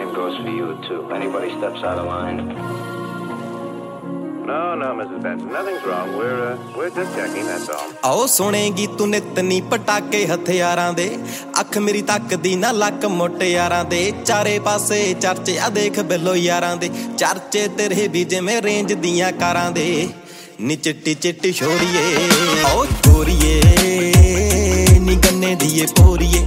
same goes for you, too. If anybody steps out of line... No, Mrs. Benson, nothing's wrong. We're just checking, that's all. ਆਓ ਸੁਣੇਗੀ ਤੂੰ ਨਿਤ ਨੀ ਪਟਾਕੇ ਹਥਿਆਰਾਂ ਦੇ ਅੱਖ ਮੇਰੀ ਤੱਕਦੀ ਨਾ ਲੱਕ ਮੁਟਿਆਰਾਂ ਦੇ ਚਾਰੇ ਪਾਸੇ ਚਰਚੇ ਆ ਦੇਖ ਬਿੱਲੋ ਯਾਰਾਂ ਦੇ ਚਰਚੇ ਤੇਰੇ ਵੀ ਜਿਵੇਂ ਰੇਂਜ ਦੀਆਂ ਕਾਰਾਂ ਦੇ ਨੀ ਚਿੱਟੀ ਚਿੱਟੀ ਛੋਰੀਏ ਓ ਗੋਰੀਏ ਨੀ ਗੰਨੇ ਦੀਏ ਪੋਰੀਏ